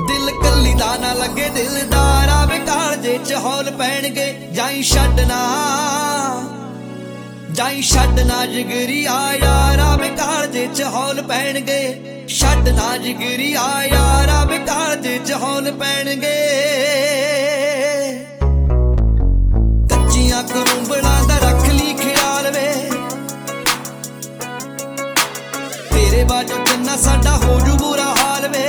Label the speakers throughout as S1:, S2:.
S1: दिल कली दा ना लगे दिलदार आवे कालजे च हौल पैणगे जाई छड्डना जिगरी आ यार आवे कालजे च हौल पैणगे छड्डना जिगरी आ यार आवे कालजे च हौल पैणगे कच्चियां करूंबड़ा दा रख ली ख्याल वे तेरे बाजो चन्ना साडा हो जू बुरा हाल वे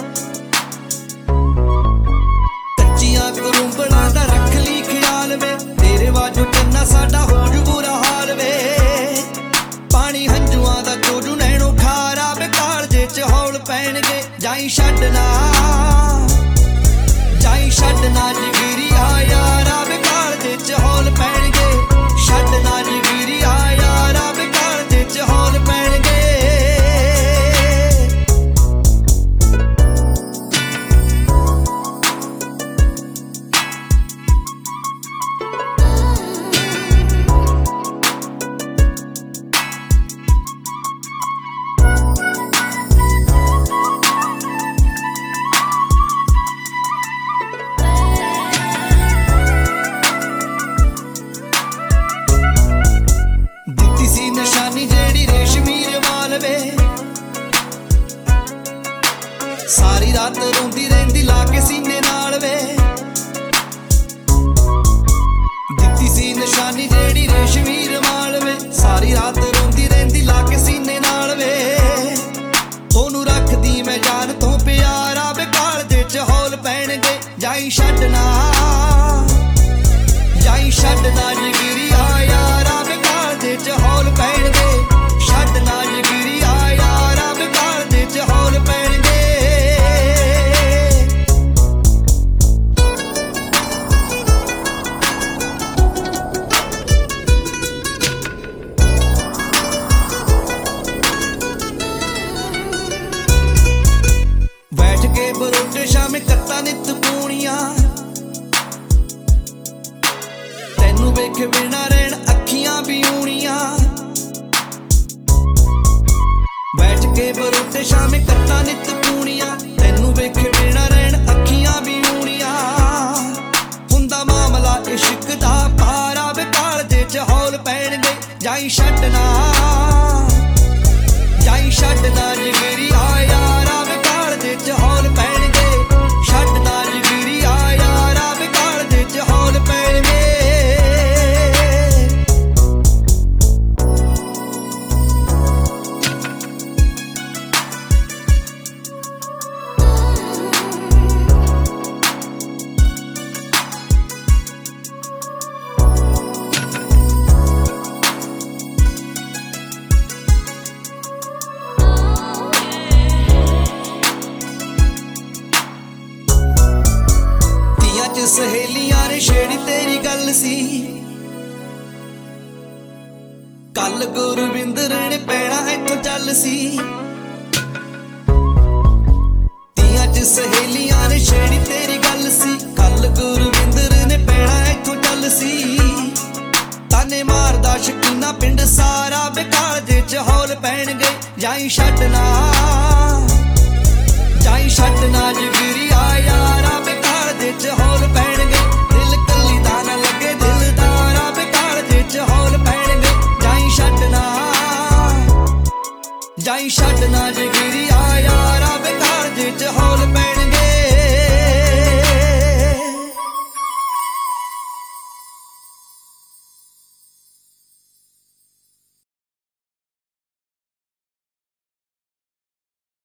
S1: कच्चियां करूंबड़ा दा रख ली ख्याल वे तेरे बाजो चन्ना साडा हो जू बुरा हाल वे पानी हंजुआं दा चोजू नैनो खारा वे कालजे च हौल पैणगे जाई छड्डना जिगरी आ यार आवे कालजे च हौल पैणगे छड्डना जिगरी आ यार आवे कालजे च हौल पैणगे निशानी जेड़ी रेशमी रवाल वे सारी रात रोंदी रहिंदी लाके सीने नाल वे दित्ती सी निशानी जेड़ी रेशमी रवाल वे सारी रात रोंदी रहिंदी लाके सीने नाल वे ओनू रखदी मैं जान तो प्यार आवे कालजे च हौल पैणगे जाई छड्डना जिगरी आ यार आवे कालजे च हौल पैणगे छड्डना जिगरी आ यार आवे कालजे च हौल पैणगे बैठ के बरोटे शामे कत्ता नित पूणियां तैनू वेखे बिना रहन अखियां भी ऊणियां बैठ के बरोटे शामे कत्ता नित पूणियां तैनू वेखे बिना रहन अखियां भी ऊणियां हुंदा मामला इश्क दा पार आवे कालजे च हौल पैणगे जाई छड्डना जिगरी आ यार आवे कालजे च हौल पैणगे छड्डना जिगरी आ यार आवे कालजे च हौल पैणगे सहेलियां ने छेड़ी तेरी गल सी कल गुरविंदर ने पैणा इथों चल सी तियां च सहेलियां ने छेड़ी तेरी गल सी कल गुरविंदर ने पैणा इथों चल सी ताने मारदा शकीना पिंड सारा वे कालजे च हौल पैणगे जाई छड्डना जिगरी आ यार आवे कालजे च हौल पैणगे दिल कली दा ना लगे दिलदार आवे कालजे च हौल पैणगे जाई छड्डना जिगरी